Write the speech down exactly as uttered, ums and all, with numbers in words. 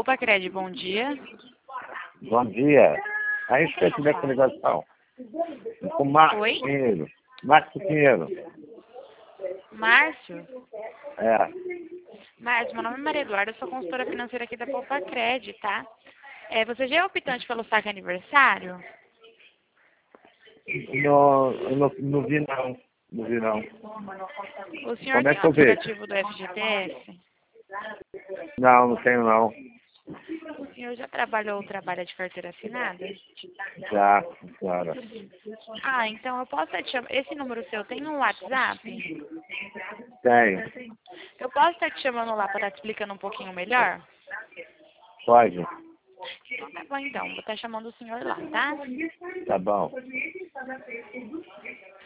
Poupa-Cred, bom dia. Bom dia. A respeito dessa ligação, com Márcio Oi? Pinheiro. Márcio Pinheiro. Márcio? É. Márcio, meu nome é Maria Eduarda, eu sou consultora financeira aqui da Poupa-Cred, tá? É, você já é optante pelo saque aniversário? Não, eu não, não vi não. Não vi não. O senhor Como é tem o que eu vejo? aplicativo do F G T S? Não, não tenho não. O senhor já trabalhou ou trabalha de carteira assinada? Já, claro. Ah, então eu posso estar te chamando. Esse número seu tem um WhatsApp? Tenho. Eu posso estar te chamando lá para estar te explicando um pouquinho melhor? Pode? Então tá bom então, vou estar chamando o senhor lá, tá? Tá bom.